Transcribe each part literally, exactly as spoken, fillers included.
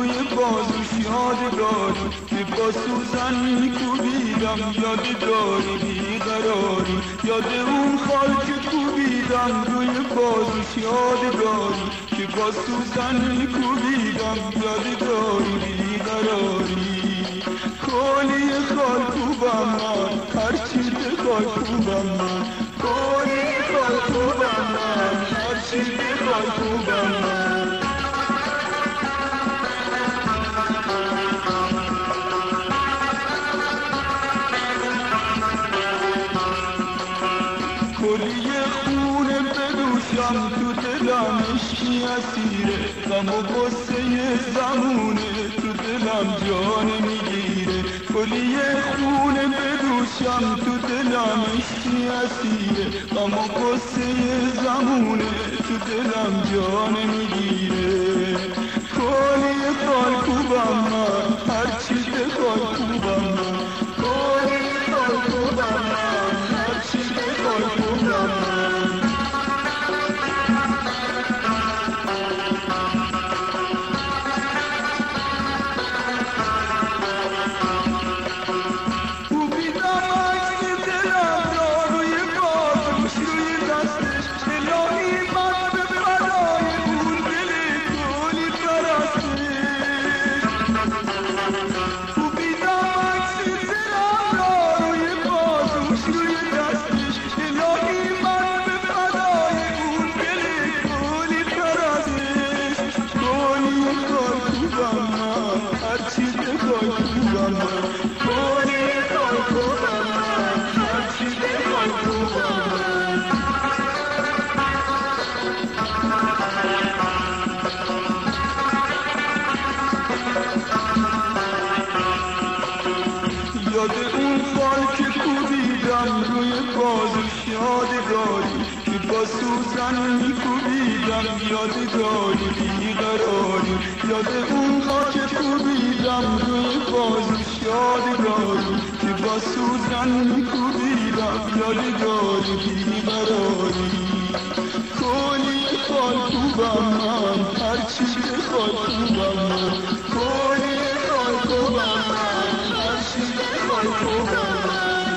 روی بازوش یادگاری که با سوزن میکوبیدم، یاد داری بیقراری، یاد اون خال که کوبیدم روی بازوش یادگاری که با سوزن میکوبیدم، یاد داری بیقراری. کلی خال کوبم من، هرچی بخوای کوبم من، کلی خال کوبم من، هرچی بخوای کوبم من. کلی خونه بدوشم تو دلم، عشقی اسیره غم و غصه زمونه تو دلم جان میگیره. کلی خونه بدوشم تو دلم، عشقی اسیره غم و غصه زمونه تو دلم جان میگیره. کلی خال کوبم من، هرچی بخوای کوبم من، کلی خال کوبم من، هرچی بخوای کوبم من. یاد اون خال که کوبیدم روی بازوش یادگاری که با سوزن میکوبیدم، یادگاری بیقراری. یاد اون خال که کوبیدم روی بازوش یادگاری که با سوزن میکوبیدم، یادگاری بیقراری. کلی خال کوبم من، هرچی بخوای کوبم من، کلی خال کوبم من، هرچی بخوای کوبم من.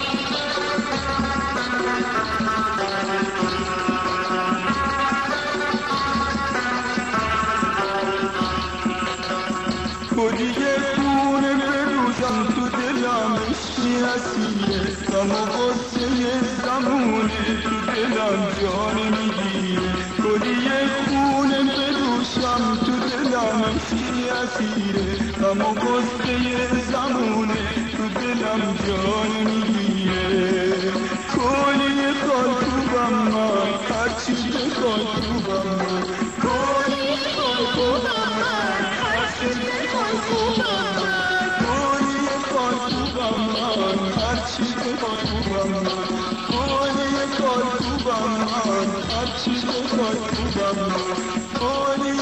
کلی خونه بروزم تو دلم، عشقی اسیره غم و غصه زمونه تو دلم جان میگیره. کلی خونه بروشم تو دلم، عشقی اسیره غم و غصه زمونه تو دلم جان میگیره. کلی خال کوبم من، هرچی بخوای کوبم من، کلی خال کوبم من، هرچی بخوای کوبم من، کلی خال کوبم من، هرچی بخوای کوبم من، کلی خال کوبم من، هرچی بخوای کوبم من، کلی